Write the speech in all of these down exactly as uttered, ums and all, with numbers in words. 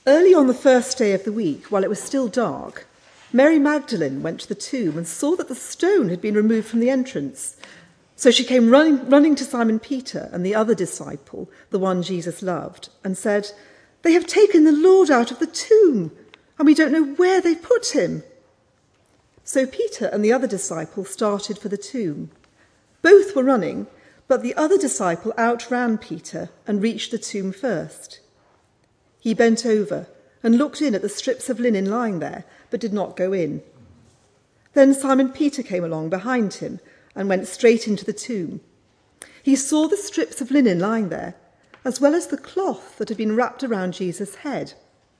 Early on the first day of the week, while it was still dark, Mary Magdalene went to the tomb and saw that the stone had been removed from the entrance. So she came running, running to Simon Peter and the other disciple, the one Jesus loved, and said, "They have taken the Lord out of the tomb, and we don't know where they've put him." So Peter and the other disciple started for the tomb. Both were running, but the other disciple outran Peter and reached the tomb first. He bent over and looked in at the strips of linen lying there, but did not go in. Then Simon Peter came along behind him and went straight into the tomb. He saw the strips of linen lying there, as well as the cloth that had been wrapped around Jesus' head.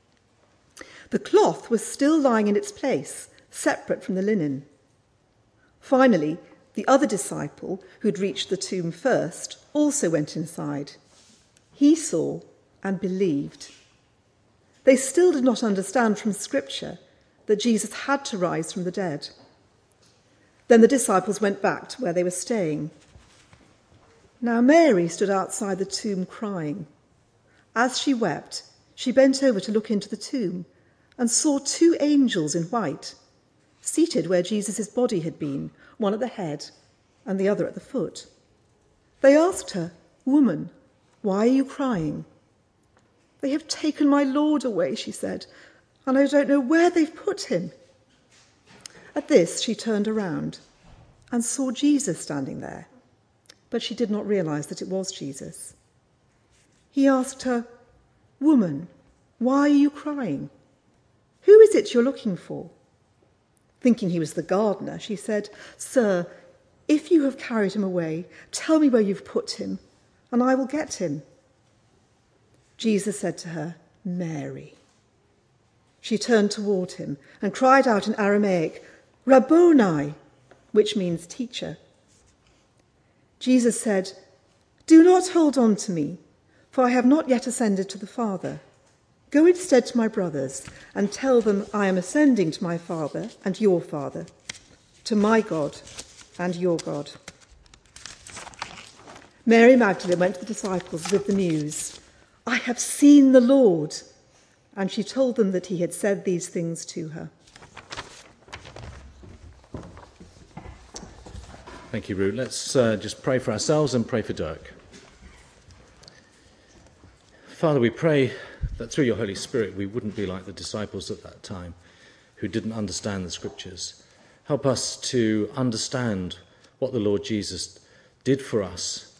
The cloth was still lying in its place, separate from the linen. Finally, the other disciple, who'd reached the tomb first, also went inside. He saw and believed. They still did not understand from Scripture that Jesus had to rise from the dead. Then the disciples went back to where they were staying. Now Mary stood outside the tomb crying. As she wept, she bent over to look into the tomb and saw two angels in white, seated where Jesus' body had been, one at the head and the other at the foot. They asked her, "Woman, why are you crying?" "They have taken my Lord away," she said, "and I don't know where they've put him." At this, she turned around and saw Jesus standing there, but she did not realize that it was Jesus. He asked her, "Woman, why are you crying? Who is it you're looking for?" Thinking he was the gardener, she said, "Sir, if you have carried him away, tell me where you've put him, and I will get him." Jesus said to her, "Mary." She turned toward him and cried out in Aramaic, "Rabboni," which means teacher. Jesus said, "Do not hold on to me, for I have not yet ascended to the Father. Go instead to my brothers and tell them I am ascending to my Father and your Father, to my God and your God." Mary Magdalene went to the disciples with the news, "I have seen the Lord," and she told them that he had said these things to her. Thank you, Ruth. Let's uh, just pray for ourselves and pray for Dirk. Father, we pray that through your Holy Spirit we wouldn't be like the disciples at that time who didn't understand the Scriptures. Help us to understand what the Lord Jesus did for us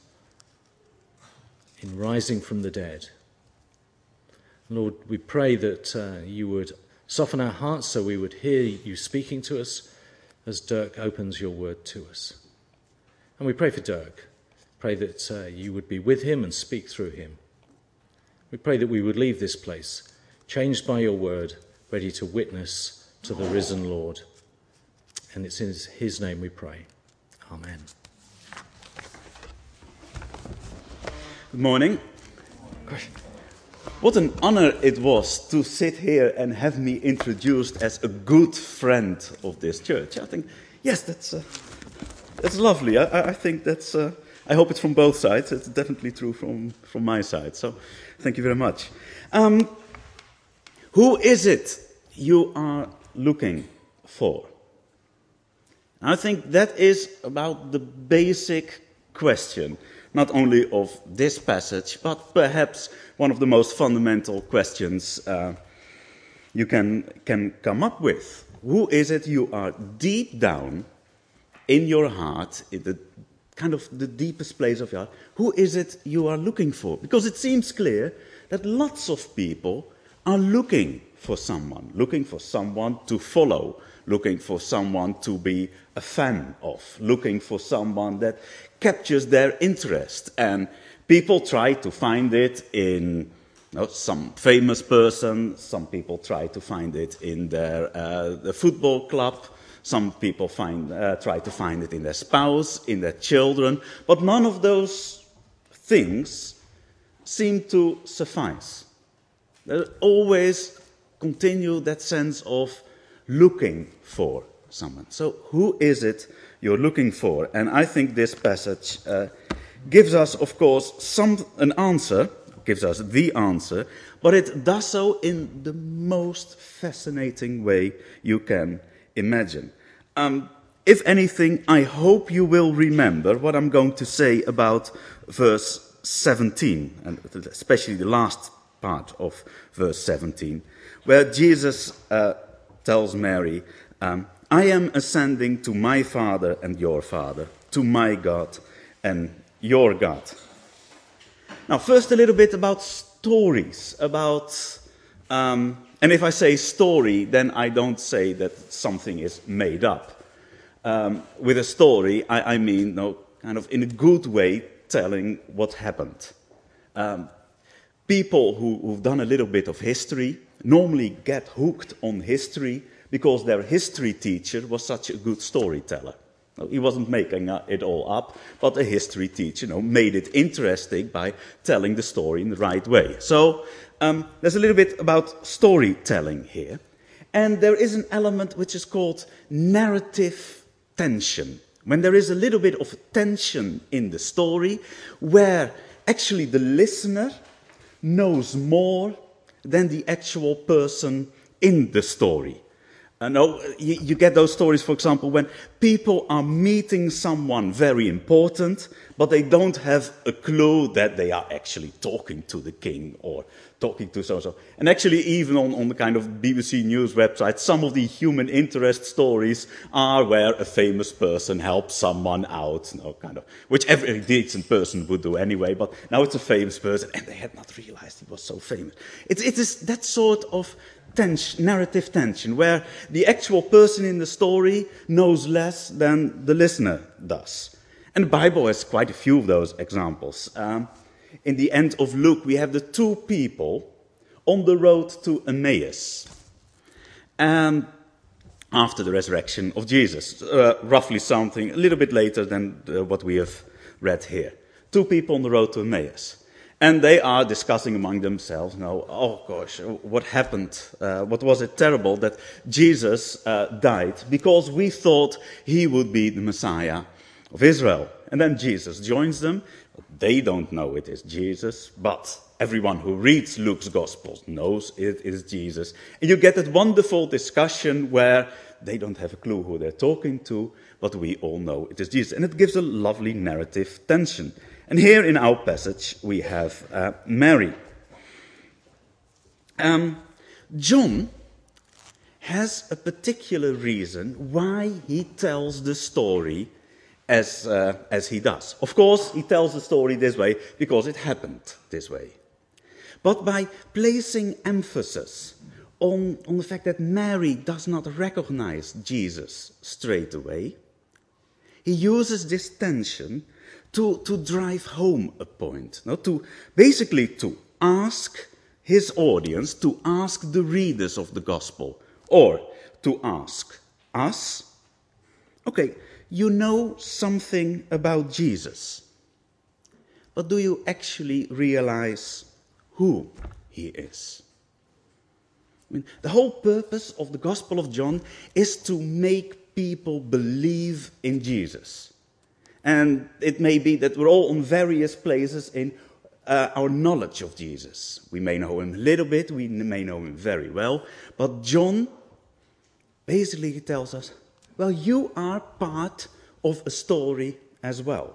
in rising from the dead. Lord, we pray that uh, you would soften our hearts so we would hear you speaking to us as Dirk opens your word to us. And we pray for Dirk. Pray that uh, you would be with him and speak through him. We pray that we would leave this place changed by your word, ready to witness to the risen Lord. And it's in his name we pray. Amen. Good morning. What an honor it was to sit here and have me introduced as a good friend of this church. I think, yes, that's uh, that's lovely. I, I think that's. Uh, I hope it's from both sides. It's definitely true from, from my side. So, thank you very much. Um, who is it you are looking for? I think that is about the basic question, not only of this passage, but perhaps one of the most fundamental questions uh, you can, can come up with. Who is it you are deep down in your heart, in the kind of the deepest place of your heart, who is it you are looking for? Because it seems clear that lots of people are looking for someone, looking for someone to follow, looking for someone to be a fan of, looking for someone that captures their interest. And people try to find it in you know, some famous person, some people try to find it in their uh, the football club, some people find, uh, try to find it in their spouse, in their children, but none of those things seem to suffice. They always continue that sense of looking for someone. So who is it you're looking for? And I think this passage uh, gives us, of course, some an answer, gives us the answer, but it does so in the most fascinating way you can imagine. Um, if anything, I hope you will remember what I'm going to say about verse seventeen, and especially the last part of verse seventeen, where Jesus uh, tells Mary, um, I am ascending to my Father and your Father, to my God and your God. Now, first a little bit about stories, about, um, and if I say story, then I don't say that something is made up. Um, with a story, I, I mean, no, kind of in a good way, telling what happened. Um, people who, who've done a little bit of history normally get hooked on history because their history teacher was such a good storyteller. He wasn't making it all up, but a history teacher, you know, made it interesting by telling the story in the right way. So um, there's a little bit about storytelling here. And there is an element which is called narrative tension. When there is a little bit of tension in the story, where actually the listener knows more than the actual person in the story. Uh, no, you, you get those stories, for example, when people are meeting someone very important, but they don't have a clue that they are actually talking to the king or talking to so-and-so. And actually, even on, on the kind of B B C News website, some of the human interest stories are where a famous person helps someone out, you know, kind of, which every decent person would do anyway, but now it's a famous person, and they had not realized he was so famous. It, it is that sort of tension, narrative tension, where the actual person in the story knows less than the listener does. And the Bible has quite a few of those examples. Um, in the end of Luke, we have the two people on the road to Emmaus, and after the resurrection of Jesus, uh, roughly something a little bit later than uh, what we have read here. Two people on the road to Emmaus. And they are discussing among themselves, now, oh gosh, what happened? Uh, what was it terrible that Jesus uh, died? Because we thought he would be the Messiah of Israel. And then Jesus joins them. They don't know it is Jesus, but everyone who reads Luke's Gospels knows it is Jesus. And you get that wonderful discussion where they don't have a clue who they're talking to, but we all know it is Jesus. And it gives a lovely narrative tension. And here in our passage we have uh, Mary. Um, John has a particular reason why he tells the story as, uh, as he does. Of course, he tells the story this way because it happened this way. But by placing emphasis on, on the fact that Mary does not recognize Jesus straight away, he uses this tension To, to drive home a point, no? to basically to ask his audience, to ask the readers of the gospel, or to ask us, okay, you know something about Jesus, but do you actually realize who he is? I mean, the whole purpose of the Gospel of John is to make people believe in Jesus. And it may be that we're all on various places in uh, our knowledge of Jesus. We may know him a little bit, we may know him very well, but John basically tells us, well, you are part of a story as well.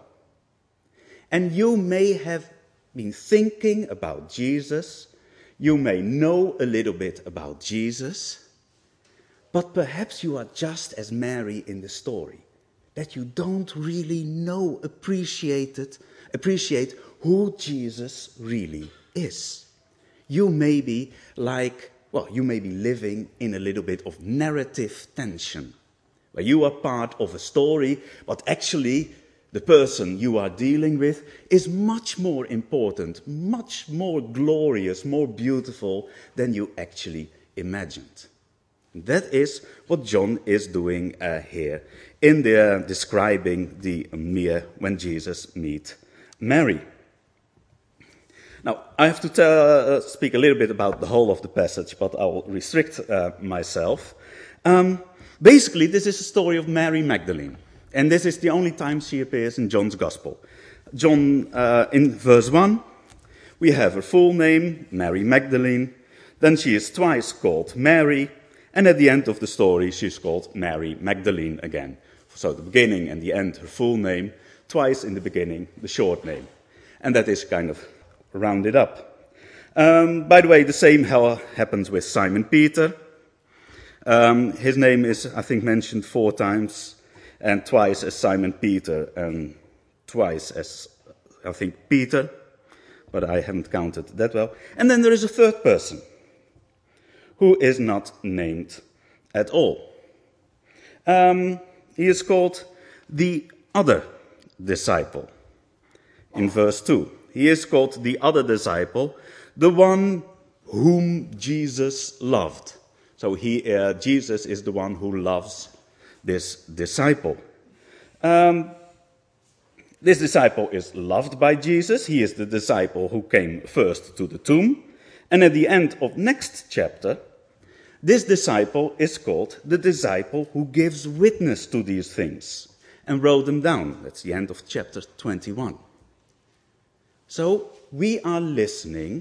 And you may have been thinking about Jesus, you may know a little bit about Jesus, but perhaps you are just as Mary in the story, that you don't really know, appreciate it, appreciate who Jesus really is. You may be like, well, you may be living in a little bit of narrative tension, where you are part of a story, but actually the person you are dealing with is much more important, much more glorious, more beautiful than you actually imagined. That is what John is doing uh, here in the, uh, describing the mere when Jesus meets Mary. Now, I have to tell, uh, speak a little bit about the whole of the passage, but I'll restrict uh, myself. Um, basically, this is a story of Mary Magdalene, and this is the only time she appears in John's Gospel. John, uh, in verse one, We have her full name, Mary Magdalene. Then she is twice called Mary. And at the end of the story, she's called Mary Magdalene again. So the beginning and the end, her full name. Twice in the beginning, the short name. And that is kind of rounded up. Um, by the way, the same ha- happens with Simon Peter. Um, his name is, I think, mentioned four times. And twice as Simon Peter and twice as, I think, Peter. But I haven't counted that well. And then there is a third person who is not named at all. Um, he is called the other disciple. In verse two, he is called the other disciple, the one whom Jesus loved. So he, uh, Jesus is the one who loves this disciple. Um, this disciple is loved by Jesus. He is the disciple who came first to the tomb. And at the end of next chapter, this disciple is called the disciple who gives witness to these things and wrote them down. That's the end of chapter twenty-one. So we are listening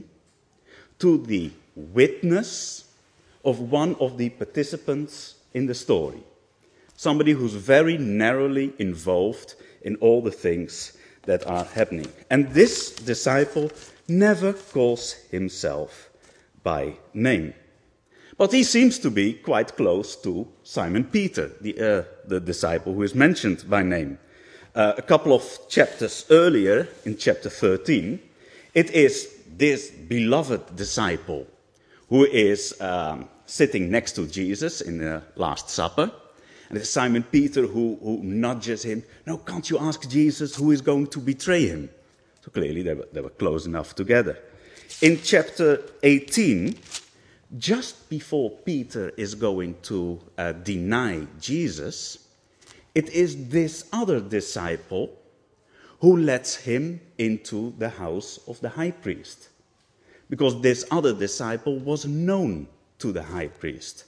to the witness of one of the participants in the story. Somebody who's very narrowly involved in all the things that are happening. And this disciple never calls himself by name. But he seems to be quite close to Simon Peter, the, uh, the disciple who is mentioned by name. Uh, a couple of chapters earlier, in chapter thirteen, it is this beloved disciple who is um, sitting next to Jesus in the Last Supper. And it's Simon Peter who, who nudges him. No, can't you ask Jesus who is going to betray him? So clearly they were, they were close enough together. In chapter eighteen, just before Peter is going to uh, deny Jesus, it is this other disciple who lets him into the house of the high priest. Because this other disciple was known to the high priest.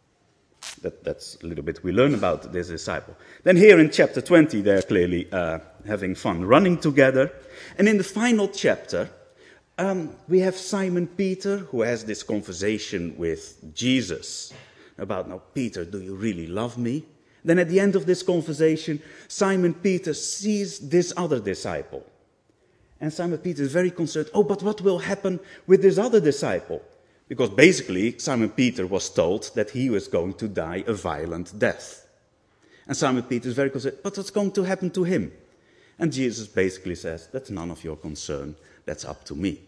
That, that's a little bit we learn about this disciple. Then here in chapter twenty, they're clearly uh, having fun running together. And in the final chapter, um, we have Simon Peter who has this conversation with Jesus about, now, Peter, do you really love me? Then at the end of this conversation, Simon Peter sees this other disciple. And Simon Peter is very concerned, oh, but what will happen with this other disciple? Because basically, Simon Peter was told that he was going to die a violent death. And Simon Peter is very concerned, but what's going to happen to him? And Jesus basically says, that's none of your concern, that's up to me.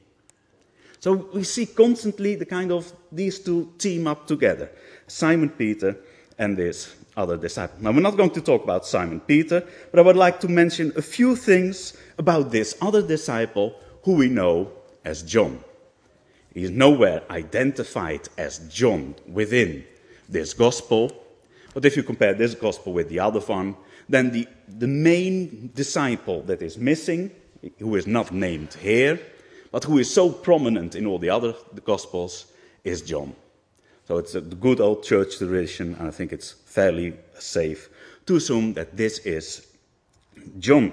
So we see constantly the kind of, these two team up together. Simon Peter and this other disciple. Now we're not going to talk about Simon Peter, but I would like to mention a few things about this other disciple who we know as John. He is nowhere identified as John within this gospel. But if you compare this gospel with the other one, then the, the main disciple that is missing, who is not named here, but who is so prominent in all the other gospels, is John. So it's a good old church tradition, and I think it's fairly safe to assume that this is John.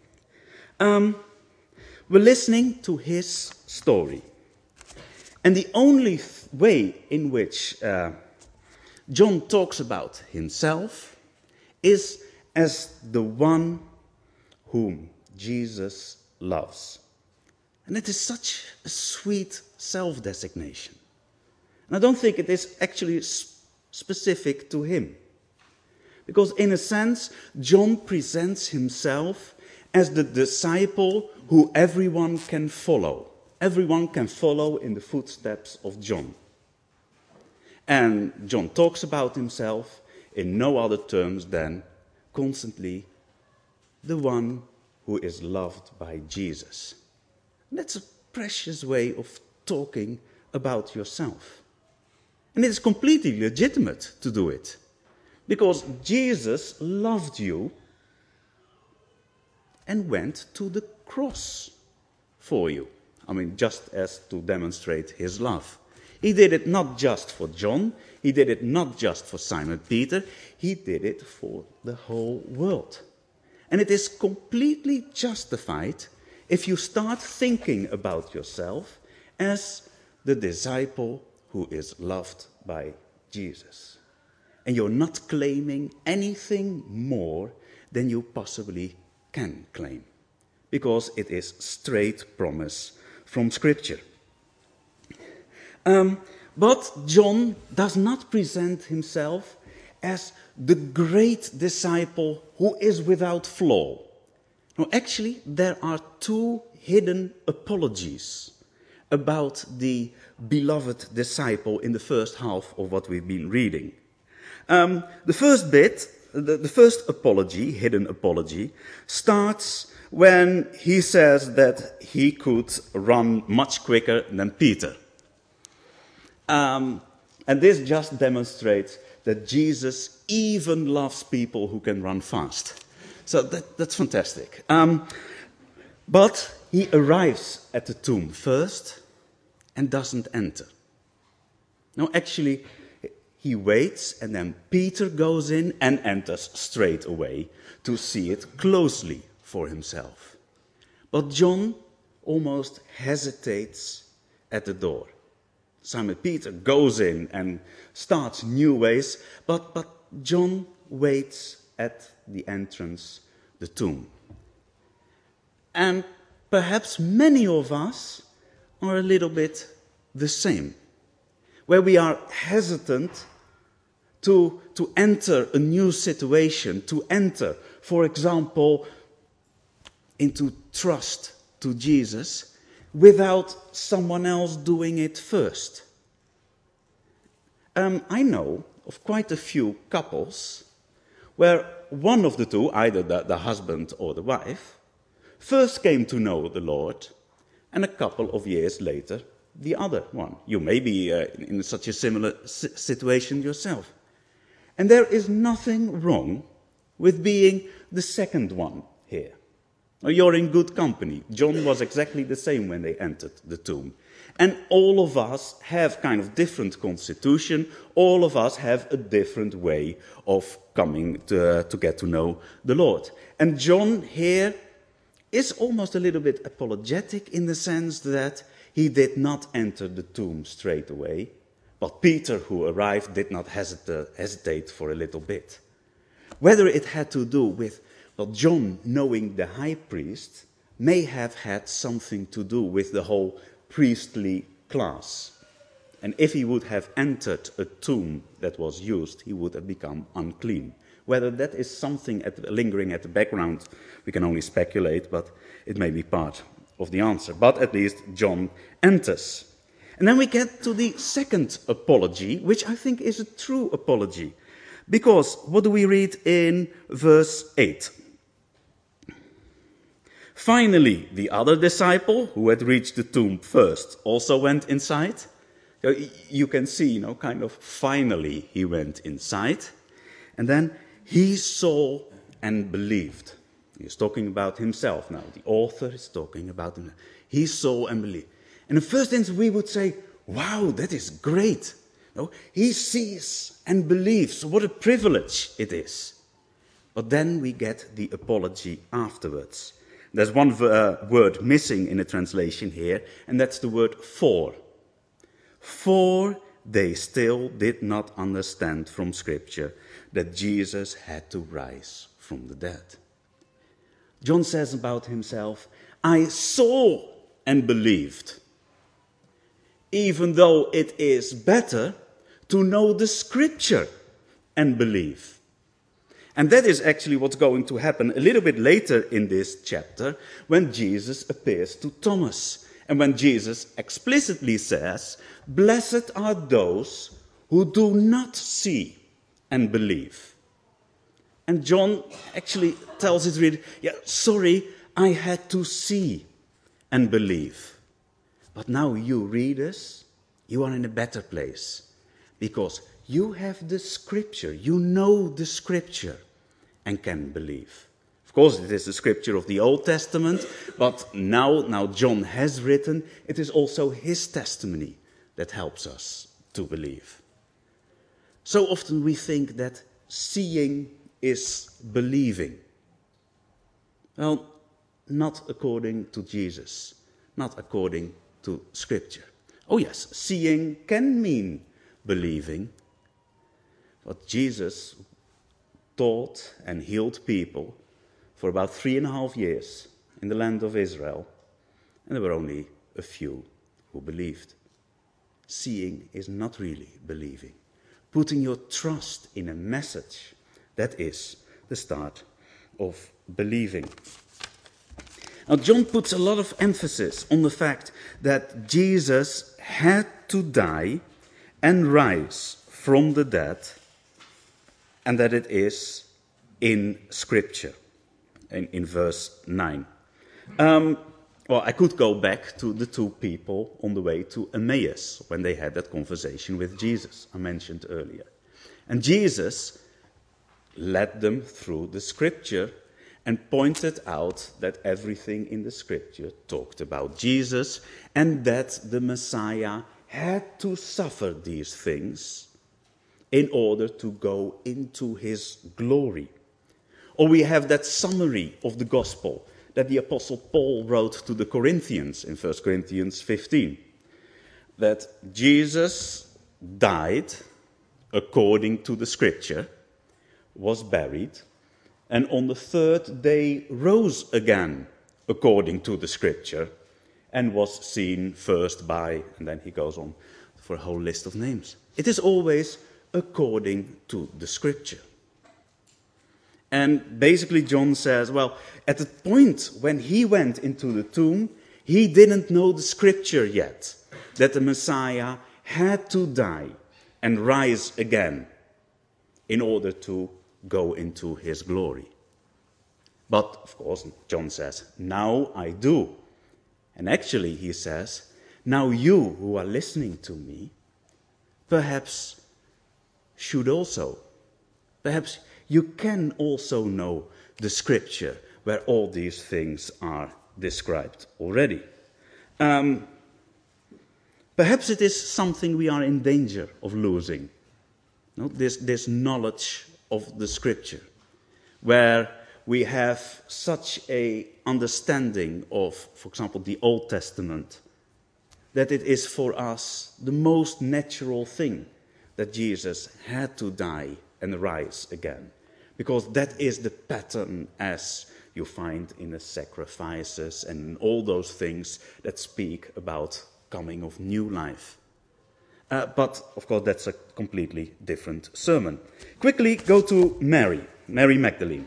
Um, we're listening to his story. And the only th- way in which uh, John talks about himself is as the one whom Jesus loves. And it is such a sweet self-designation. And I don't think it is actually specific to him. Because in a sense, John presents himself as the disciple who everyone can follow. Everyone can follow in the footsteps of John. And John talks about himself in no other terms than constantly the one who is loved by Jesus. And that's a precious way of talking about yourself. And it is completely legitimate to do it. Because Jesus loved you and went to the cross for you. I mean, just as to demonstrate his love. He did it not just for John, he did it not just for Simon Peter, he did it for the whole world. And it is completely justified if you start thinking about yourself as the disciple who is loved by Jesus. And you're not claiming anything more than you possibly can claim, because it is straight promise from Scripture. Um, but John does not present himself as the great disciple who is without flaw. No, actually, there are two hidden apologies about the beloved disciple in the first half of what we've been reading. Um, the first bit, the, the first apology, hidden apology, starts when he says that he could run much quicker than Peter. Um, and this just demonstrates that Jesus even loves people who can run fast. So that, that's fantastic. Um, but he arrives at the tomb first and doesn't enter. No, actually, he waits, and then Peter goes in and enters straight away to see it closely for himself. But John almost hesitates at the door. Simon Peter goes in and starts new ways, but, but John waits at the entrance, the tomb. And perhaps many of us are a little bit the same, where we are hesitant to, to enter a new situation, to enter, for example, into trust to Jesus without someone else doing it first. Um, I know of quite a few couples where one of the two, either the, the husband or the wife, first came to know the Lord, and a couple of years later, the other one. You may be uh, in such a similar situation yourself. And there is nothing wrong with being the second one here. You're in good company. John was exactly the same when they entered the tomb. And all of us have kind of different constitution. All of us have a different way of coming to, uh, to get to know the Lord. And John here is almost a little bit apologetic in the sense that he did not enter the tomb straight away. But Peter, who arrived, did not hesitate, hesitate for a little bit. Whether it had to do with, well, John knowing the high priest may have had something to do with the whole priestly class. And if he would have entered a tomb that was used, he would have become unclean. Whether that is something at, lingering at the background, we can only speculate, but it may be part of the answer. But at least John enters. And then we get to the second apology, which I think is a true apology. Because what do we read in verse eight? Finally, the other disciple, who had reached the tomb first, also went inside. You can see, you know, kind of finally he went inside. And then he saw and believed. He's talking about himself now. The author is talking about him. He saw and believed. In the first instance, we would say, wow, that is great. No, he sees and believes. What a privilege it is. But then we get the apology afterwards. There's one uh, word missing in the translation here, and that's the word for. For they still did not understand from Scripture that Jesus had to rise from the dead. John says about himself, I saw and believed. Even though it is better to know the Scripture and believe. And that is actually what's going to happen a little bit later in this chapter when Jesus appears to Thomas. And when Jesus explicitly says, blessed are those who do not see and believe. And John actually tells his reader, yeah, sorry, I had to see and believe. But now you readers, you are in a better place because you have the Scripture, you know the Scripture and can believe. Of course, it is the Scripture of the Old Testament, but now, now John has written, it is also his testimony that helps us to believe. So often we think that seeing is believing. Well, not according to Jesus, not according to Scripture. Oh yes, seeing can mean believing, but Jesus taught and healed people for about three and a half years in the land of Israel, and there were only a few who believed. Seeing is not really believing. Putting your trust in a message, that is the start of believing. Now, John puts a lot of emphasis on the fact that Jesus had to die and rise from the dead, and that it is in Scripture, in, in verse nine. Um, well, I could go back to the two people on the way to Emmaus when they had that conversation with Jesus I mentioned earlier. And Jesus led them through the Scripture and pointed out that everything in the Scripture talked about Jesus and that the Messiah had to suffer these things in order to go into his glory. Or we have that summary of the gospel that the Apostle Paul wrote to the Corinthians in First Corinthians fifteen. That Jesus died according to the Scripture, was buried, and on the third day rose again according to the Scripture, and was seen first by, and then he goes on for a whole list of names. It is always according to the Scripture. And basically John says, well, at the point when he went into the tomb, he didn't know the Scripture yet, that the Messiah had to die and rise again in order to go into his glory. But, of course, John says, now I do. And actually, he says, now you who are listening to me, perhaps should also. Perhaps you can also know the Scripture where all these things are described already. Um, perhaps it is something we are in danger of losing. No? This, this knowledge of the Scripture, where we have such a understanding of, for example, the Old Testament, that it is for us the most natural thing that Jesus had to die and rise again. Because that is the pattern as you find in the sacrifices and all those things that speak about coming of new life. Uh, but, of course, that's a completely different sermon. Quickly go to Mary, Mary Magdalene.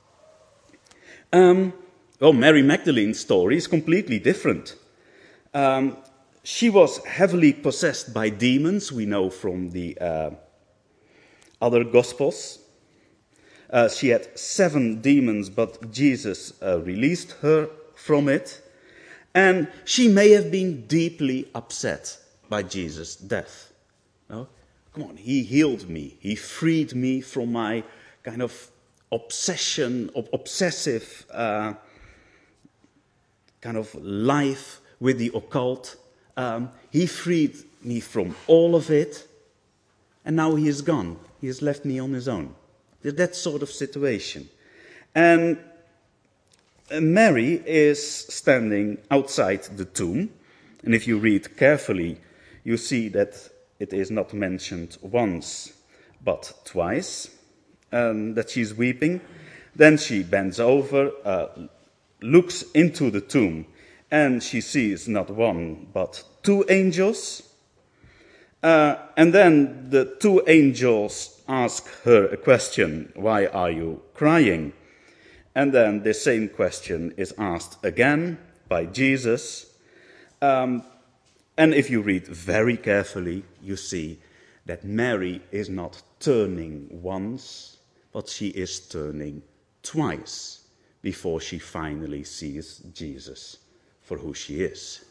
Um, well, Mary Magdalene's story is completely different. Um, she was heavily possessed by demons, we know from the uh, other Gospels. Uh, she had seven demons, but Jesus uh, released her from it. And she may have been deeply upset by Jesus' death. No? Come on, he healed me. He freed me from my kind of obsession, of obsessive uh, kind of life with the occult. Um, he freed me from all of it, and now he is gone. He has left me on his own. That sort of situation. And Mary is standing outside the tomb, and if you read carefully, you see that it is not mentioned once, but twice, um, that she's weeping. Then she bends over, uh, looks into the tomb, and she sees not one, but two angels. Uh, and then the two angels ask her a question, why are you crying? And then the same question is asked again by Jesus. Um, and if you read very carefully, you see that Mary is not turning once, but she is turning twice before she finally sees Jesus for who she is.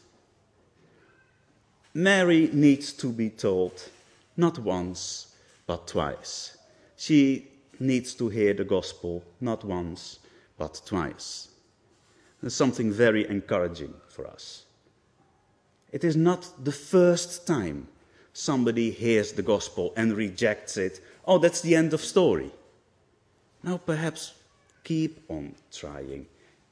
Mary needs to be told not once, but twice. She needs to hear the gospel not once, but twice. There's something very encouraging for us. It is not the first time somebody hears the gospel and rejects it. Oh, that's the end of story. Now perhaps keep on trying.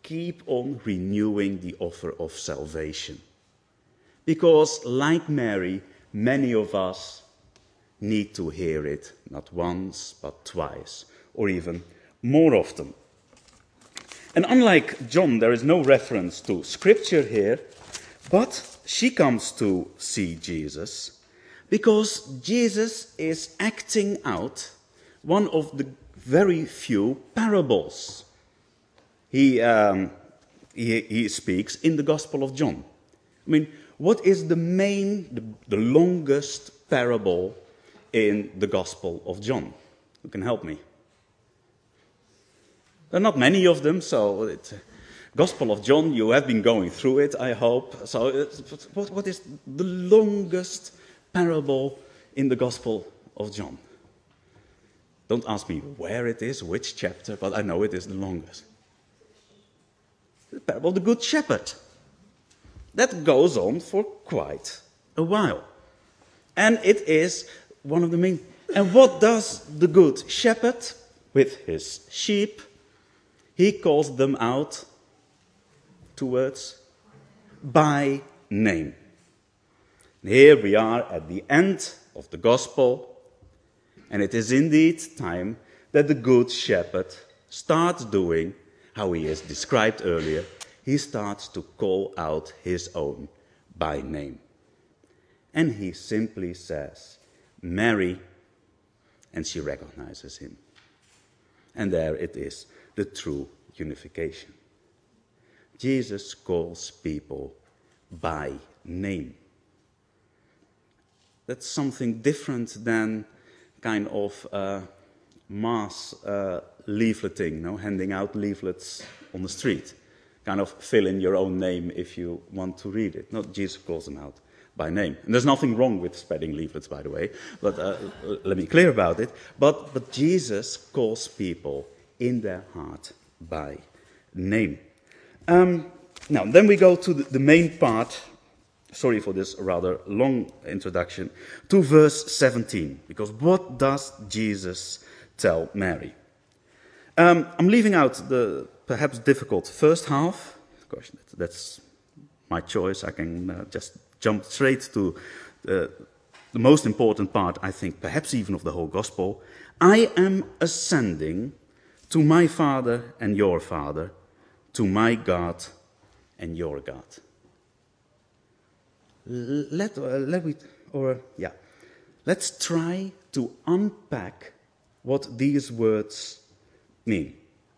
keep on renewing the offer of salvation. Because, like Mary, many of us need to hear it not once, but twice, or even more often. And unlike John, there is no reference to Scripture here, but she comes to see Jesus because Jesus is acting out one of the very few parables he, um, he, he speaks in the Gospel of John. I mean, what is the main, the, the longest parable in the Gospel of John? Who can help me? There are not many of them, so it's Gospel of John, you have been going through it, I hope. So it's, what, what is the longest parable in the Gospel of John? Don't ask me where it is, which chapter, but I know it is the longest. The parable of the Good Shepherd. That goes on for quite a while. And it is one of the main... And what does the Good Shepherd with his sheep? He calls them out, two words, by name. Here we are at the end of the Gospel, and it is indeed time that the Good Shepherd starts doing how he is described earlier. He starts to call out his own by name. And he simply says, Mary, and she recognizes him. And there it is, the true unification. Jesus calls people by name. That's something different than kind of uh, mass uh, leafleting, no? Handing out leaflets on the street. Kind of fill in your own name if you want to read it. No, Jesus calls them out by name. And there's nothing wrong with spreading leaflets, by the way, but uh, let me be clear about it. But, but Jesus calls people in their heart by name. Um, now, then we go to the, the main part. Sorry for this rather long introduction. To verse seventeen. Because what does Jesus tell Mary? Um, I'm leaving out the perhaps difficult first half. Of course, that's my choice. I can uh, just jump straight to uh, the most important part, I think, perhaps even of the whole gospel. I am ascending to my Father and your Father, to my God and your God. Let, uh, let we, or yeah, let's try to unpack what these words mean.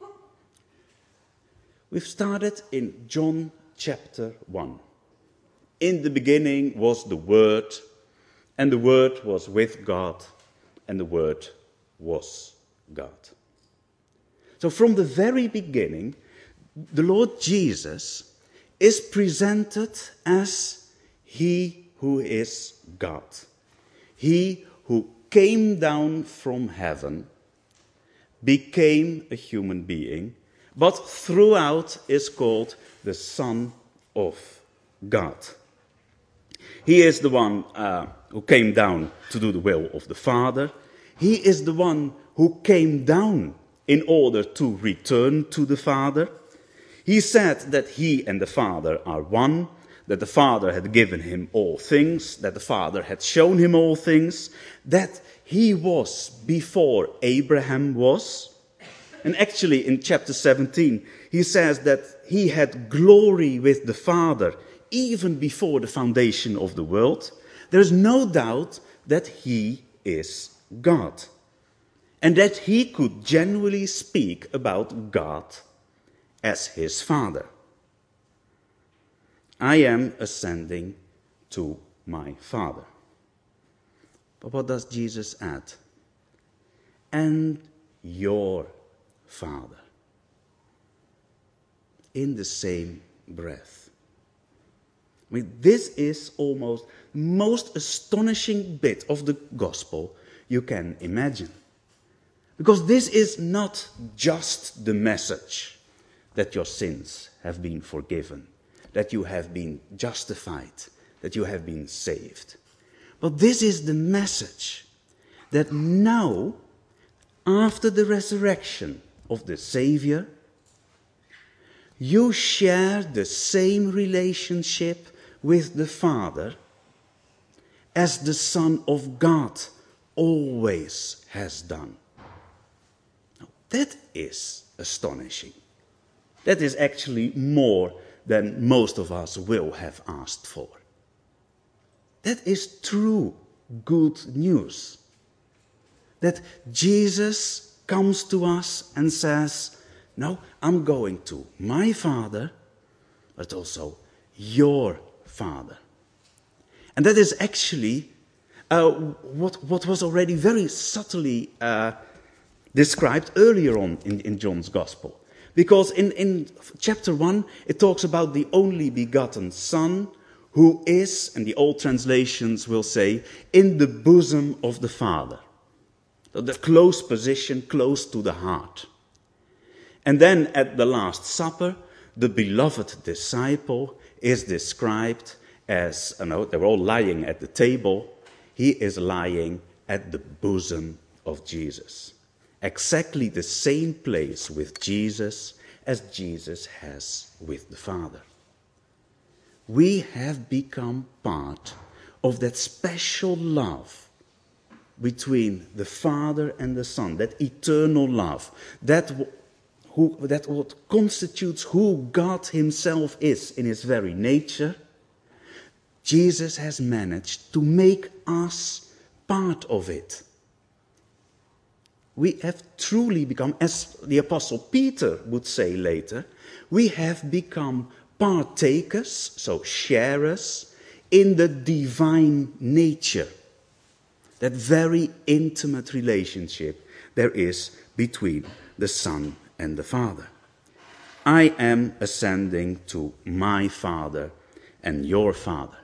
We've started in John chapter one. In the beginning was the Word, and the Word was with God, and the Word was God. So from the very beginning, the Lord Jesus is presented as He who is God. He who came down from heaven, became a human being, but throughout is called the Son of God. He is the one uh, who came down to do the will of the Father. He is the one who came down in order to return to the Father. He said that he and the Father are one, that the Father had given him all things, that the Father had shown him all things, that he was before Abraham was. And actually in chapter seventeen, he says that he had glory with the Father even before the foundation of the world. There is no doubt that he is God. And that he could genuinely speak about God as his Father. I am ascending to my Father. But what does Jesus add? And your Father. In the same breath. I mean, this is almost the most astonishing bit of the gospel you can imagine. Because this is not just the message that your sins have been forgiven, that you have been justified, that you have been saved. But this is the message that now, after the resurrection of the Savior, you share the same relationship with the Father as the Son of God always has done. Now, that is astonishing. That is actually more than most of us will have asked for. That is true good news. That Jesus comes to us and says, no, I'm going to my Father, but also your Father. And that is actually uh, what, what was already very subtly uh, described earlier on in, in John's Gospel. Because in, in chapter one, it talks about the only begotten Son, who is, and the old translations will say, in the bosom of the Father. So the close position, close to the heart. And then at the Last Supper, the beloved disciple is described as, you know, they're all lying at the table. He is lying at the bosom of Jesus. Exactly the same place with Jesus as Jesus has with the Father. We have become part of that special love between the Father and the Son, that eternal love, that who, that what constitutes who God himself is in his very nature. Jesus has managed to make us part of it. We have truly become, as the Apostle Peter would say later, we have become partakers, so sharers, in the divine nature. That very intimate relationship there is between the Son and the Father. I am ascending to my Father and your Father.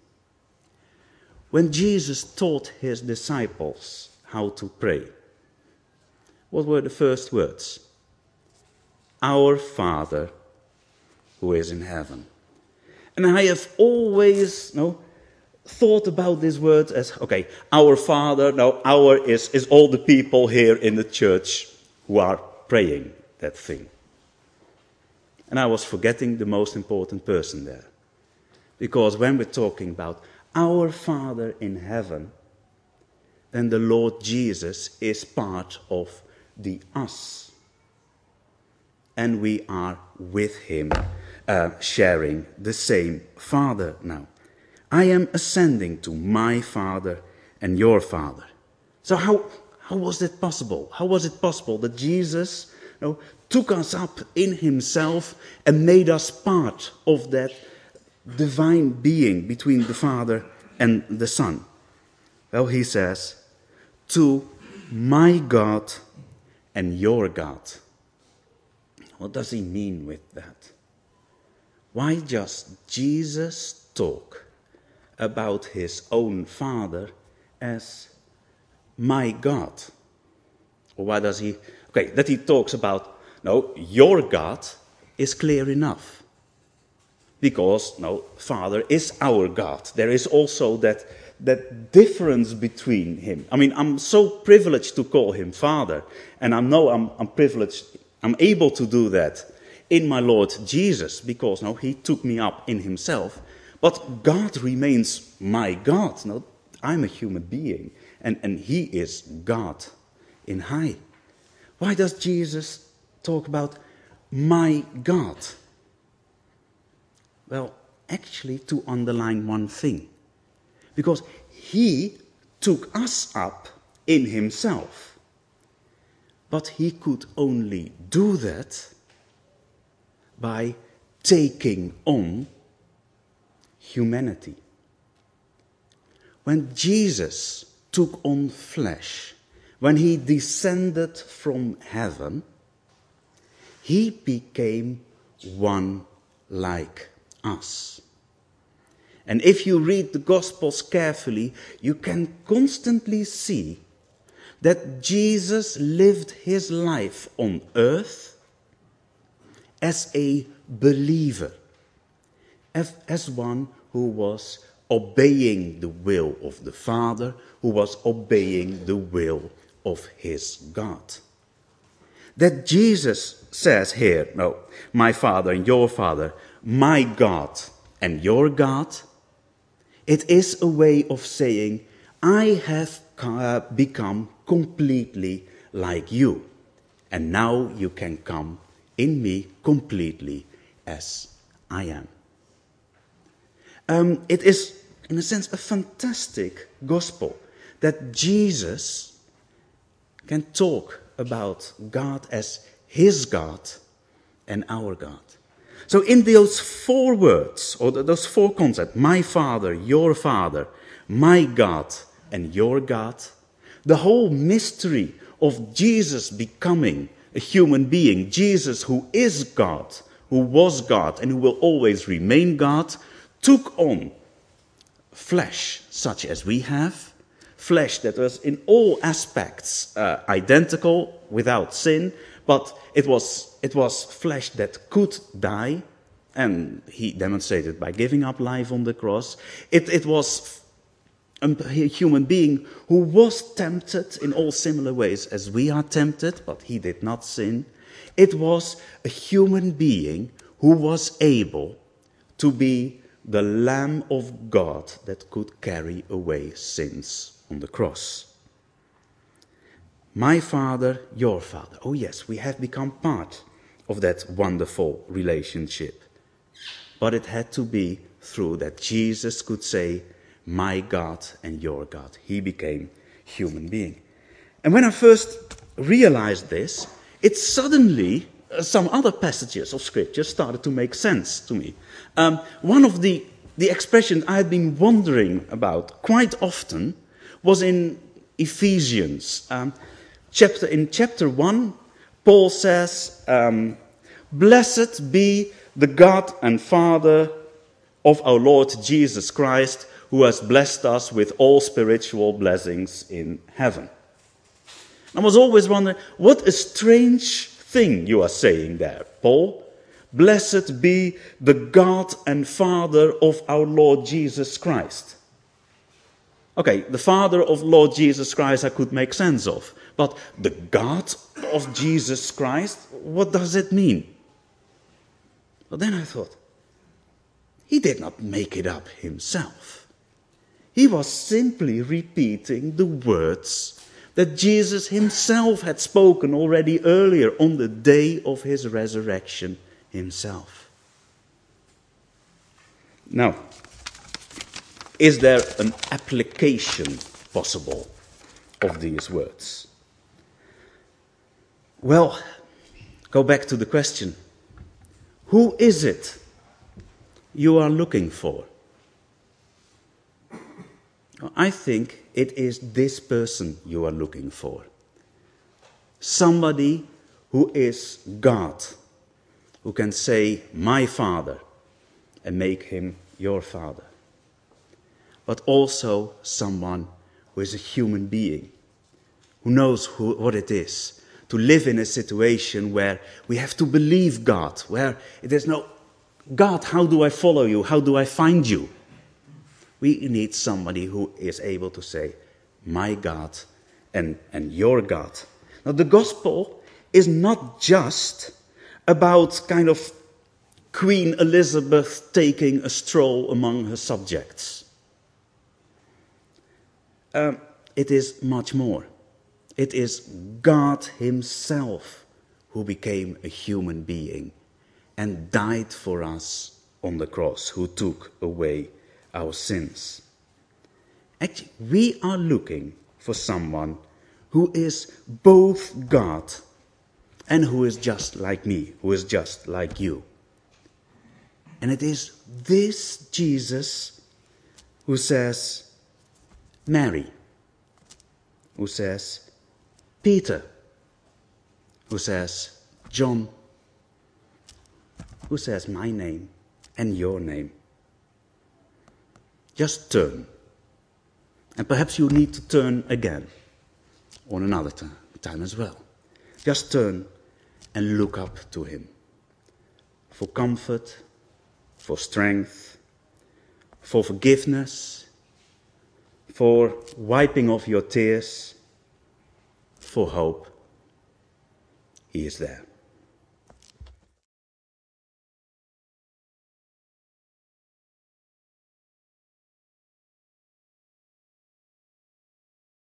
When Jesus taught his disciples how to pray, what were the first words? Our Father who is in heaven. And I have always no, thought about this word as, okay, our Father, no, our is, is all the people here in the church who are praying that thing. And I was forgetting the most important person there. Because when we're talking about our Father in heaven, then the Lord Jesus is part of the us. And we are with him, uh, sharing the same Father now. I am ascending to my Father and your Father. So how, how was that possible? How was it possible that Jesus you know, took us up in himself and made us part of that divine being between the Father and the Son? Well, he says, to my God and your God. What does he mean with that? Why just Jesus talk about his own Father as my God? Or why does he... Okay, that he talks about, no, your God is clear enough. Because, no, Father is our God. There is also that, that difference between him. I mean, I'm so privileged to call him Father. And I know I'm, I'm privileged, I'm able to do that in my Lord Jesus. Because, no, he took me up in himself. But God remains my God. No, I'm a human being. And, and he is God in high. Why does Jesus talk about my God? Well, actually to underline one thing. Because he took us up in himself. But he could only do that by taking on humanity. When Jesus took on flesh, when he descended from heaven, he became one like us. And if you read the Gospels carefully, you can constantly see that Jesus lived his life on earth as a believer, as, as one who was obeying the will of the Father, who was obeying the will of his God. that Jesus says here, no, my Father and your Father, my God and your God, it is a way of saying, I have uh, become completely like you, and now you can come in me completely as I am. Um, it is, in a sense, a fantastic gospel that Jesus can talk about God as his God and our God. So in those four words, or those four concepts, my Father, your Father, my God, and your God, the whole mystery of Jesus becoming a human being, Jesus who is God, who was God, and who will always remain God, took on flesh such as we have, flesh that was in all aspects uh, identical, without sin, but it was, it was flesh that could die, and he demonstrated by giving up life on the cross. It, it was a human being who was tempted in all similar ways as we are tempted, but he did not sin. It was a human being who was able to be the Lamb of God that could carry away sins on the cross. My Father, your Father. Oh yes, we have become part of that wonderful relationship. But it had to be through that Jesus could say, my God and your God. He became human being. And when I first realized this, it suddenly, uh, some other passages of Scripture started to make sense to me. Um, one of the, the expressions I had been wondering about quite often was in Ephesians. Um, chapter, in chapter one, Paul says, um, blessed be the God and Father of our Lord Jesus Christ, who has blessed us with all spiritual blessings in heaven. I was always wondering, what a strange thing you are saying there, Paul. Blessed be the God and Father of our Lord Jesus Christ. Okay, the Father of Lord Jesus Christ I could make sense of. But the God of Jesus Christ, what does it mean? Well, then I thought, he did not make it up himself. He was simply repeating the words that Jesus himself had spoken already earlier on the day of his resurrection himself. Now, is there an application possible of these words? Well, go back to the question. Who is it you are looking for? I think it is this person you are looking for. Somebody who is God, who can say, my Father, and make him your Father. But also someone who is a human being, who knows who, what it is to live in a situation where we have to believe God, where it is no, God, how do I follow you? How do I find you? We need somebody who is able to say, my God and, and your God. Now, the gospel is not just about kind of Queen Elizabeth taking a stroll among her subjects. Um, it is much more. It is God himself who became a human being and died for us on the cross, who took away our sins. Actually, we are looking for someone who is both God and who is just like me, who is just like you. And it is this Jesus who says, Mary, who says, Peter, who says, John, who says my name and your name. Just turn. And perhaps you need to turn again, on another t- time as well. Just turn and look up to him. For comfort, for strength, for forgiveness, for wiping off your tears, for hope. he is there.